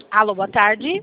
Alô, boa tarde.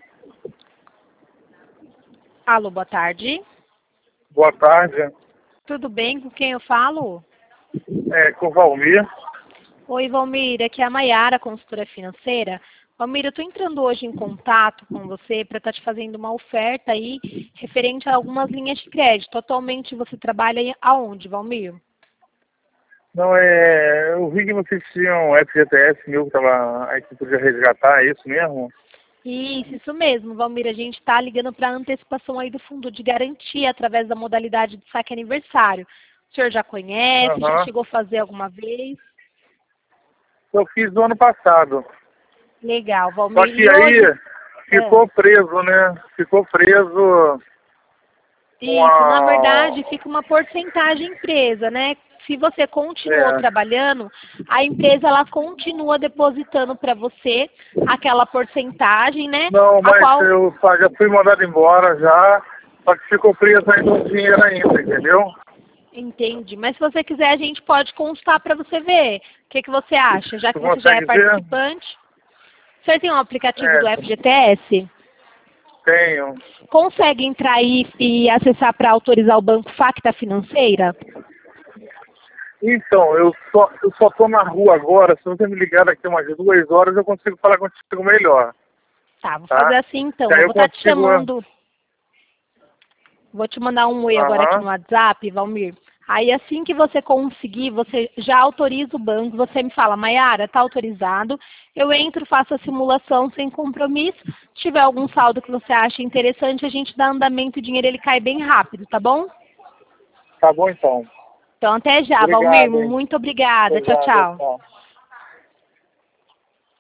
Alô, boa tarde. Boa tarde. Tudo bem? Com quem eu falo? Com o Valmir. Oi, Valmir. Aqui é a Maiara, consultora financeira. Valmir, eu estou entrando hoje em contato com você para estar te fazendo uma oferta aí referente a algumas linhas de crédito. Atualmente você trabalha aonde, Valmir? Não, eu vi que vocês tinham um FGTS meu que tava aí que podia resgatar, é isso mesmo? Isso mesmo, Valmir. A gente está ligando para antecipação aí do fundo de garantia através da modalidade de saque aniversário. O senhor já conhece? Já Aham. chegou a fazer alguma vez? Eu fiz no ano passado. Legal, Só Valmir. que E hoje? aí ficou preso, né? Ficou preso com Isso, na a... verdade, fica uma porcentagem presa, né? Se você continuou É, trabalhando, a empresa ela continua depositando para você aquela porcentagem, né? não, A mas qual eu já fui mandado embora já, só que ficou preso ainda o dinheiro ainda, entendeu? entende. Mas se você quiser, a gente pode constar para você ver. O que você acha? Já Tu que você já é consegue ver? participante, você tem um aplicativo do É, FGTS? tenho. Consegue entrar aí e acessar para autorizar o banco Facta Financeira? Então, eu só tô na rua agora. Se você me ligar daqui umas 2 horas, eu consigo falar contigo melhor, Tá, vou fazer tá? assim Que então. aí Eu eu vou estar te consigo... chamando. Vou te mandar um oi agora aqui no Aham, WhatsApp, Valmir. Aí assim que você conseguir, você já autoriza o banco, você me fala, Maiara, está autorizado. Eu entro, faço a simulação sem compromisso. Se tiver algum saldo que você acha interessante, a gente dá andamento e o dinheiro ele cai bem rápido, tá bom? tá bom então. Então até já, Valmir. Obrigado, hein? Muito obrigada. Tchau, Obrigado, tchau. tchau.